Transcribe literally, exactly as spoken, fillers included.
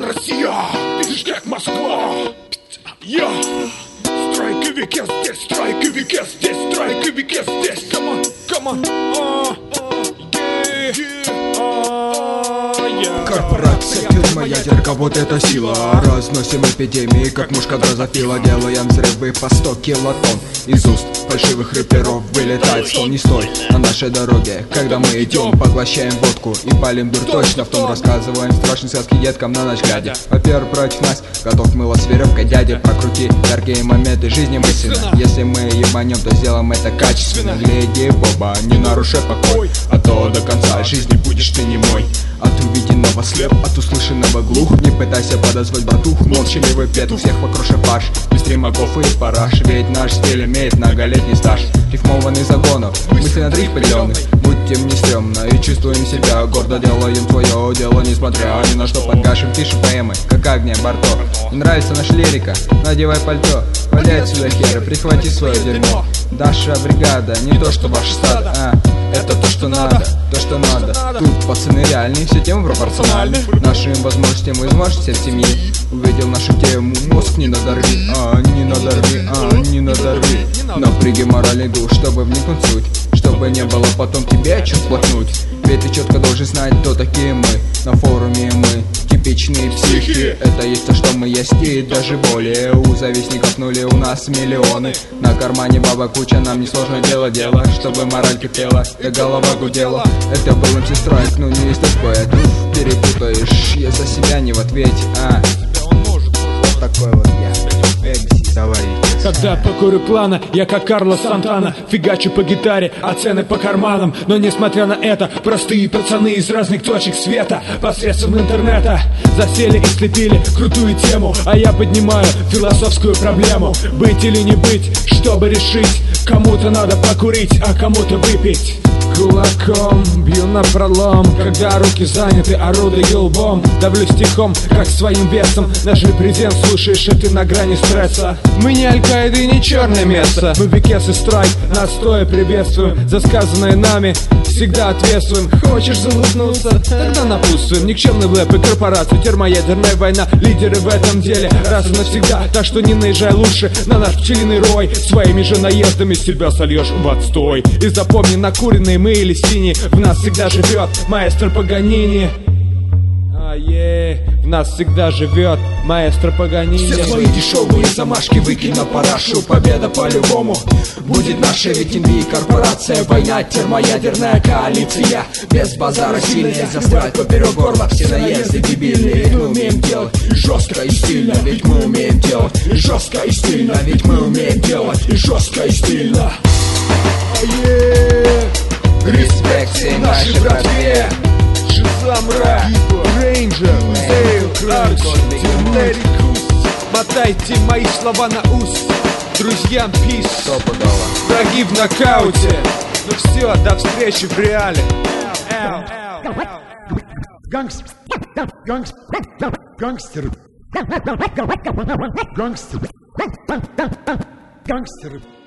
Россия, видишь как Москва. Я страйковики здесь, страйковики здесь, страйковики здесь. Come on, come on, uh, uh, yeah, uh, yeah. Корпорация, тюрьма, ядерка, вот это сила. Разносим эпидемии, как мушка дрозофила. Делаем взрывы по сто килотонн. Из уст фальшивых рэперов вылетает стол. Не стой на нашей дороге, когда мы идем. Поглощаем водку и палим дур точно в том. Рассказываем страшные сказки деткам на ночь глядя. Во-первых, против нас готов мыло с веревкой дядя. Прокрути яркие моменты жизни мысленно. Если мы ебанем, то сделаем это качественно. Гляди, Боба, не нарушай покой, а то до конца жизни будешь ты не мой. От увиденного слеп, от услышанного глух. Не пытайся подозвать братух, молчаливый петух. Всех покроша фарш, без стримаков и параш. Ведь наш стиль имеет многолетний стаж. Рифмованный загонов, мысли на дрих пыленых. Будьте мне стрёмно и чувствуем себя гордо. Делаем свое дело, несмотря ни на что. Подгашим, пишем поэмы, как огня Барто. Не нравится наша лирика? Надевай пальто. Валяй отсюда херы, прихвати свое дерьмо. Наша бригада, не то что ваш стадо, а это то, что надо, то, что надо. Тут пацаны реальные, все темы пропорциональны нашим возможностям, возможностям семьи. Увидел нашу тему, мозг не надорви, а, не надорви, а, не надорви. Напряги моральный дух, чтобы вникнуть в суть, чтобы не было потом тебе о чем сплакнуть. Ведь ты четко должен знать, кто такие мы. На форуме мы типичные психи. Это есть то, что мы есть и даже более. У завистников нули, у нас миллионы. На кармане баба куча, нам не сложно дело дело. Чтобы мораль кипела, да голова гудела. Это был эм си Страйк, ну не есть такое. Перепутаешь, я за себя не в ответе, а вот такой вот я, эм си, товарищ. Когда покурю плана, я как Карлос Сантана. Фигачу по гитаре, а цены по карманам. Но несмотря на это, простые пацаны из разных точек света посредством интернета засели и слепили крутую тему. А я поднимаю философскую проблему: быть или не быть, чтобы решить. Кому-то надо покурить, а кому-то выпить. Кулаком бью напролом, когда руки заняты, орудую лбом. Давлю стихом, как своим весом. Наш репрезент слушаешь, и ты на грани стресса. Мы не Аль-Каида и не черное место. Мы Викес и Страйк, нас стоя приветствуем. За сказанное нами всегда ответствуем. Хочешь залупнуться? Тогда напутствуем. Никчемный лэп и корпорации, термоядерная война. Лидеры в этом деле раз и навсегда. Так что не наезжай лучше на наш пчелиный рой. Своими же наездами себя сольешь в отстой. И запомни, накуренные мы или синие, в нас всегда живет маэстро Паганини. А, е, в нас всегда живет маэстро Паганини. Все свои дешевые замашки выкинь на парашу. Победа по-любому будет наша, ведь эн би эй корпорация. Война, термоядерная коалиция. Без базара сильнее, застрять поперек горла. Все наезды дебильные, ведь мы умеем делать жестко и стильно. Ведь мы умеем делать жестко и стильно. Ведь мы умеем делать жестко и стильно. А, е, респект всей нашей братве. Шизам Ра, Рейнджер, Дейл, Арч, Тернерикус. Мотайте мои слова на ус. Друзьям пис, враги в нокауте. Ну все, до встречи в реале. Гангстер, гангстер, гангстер, гангстер, гангстер.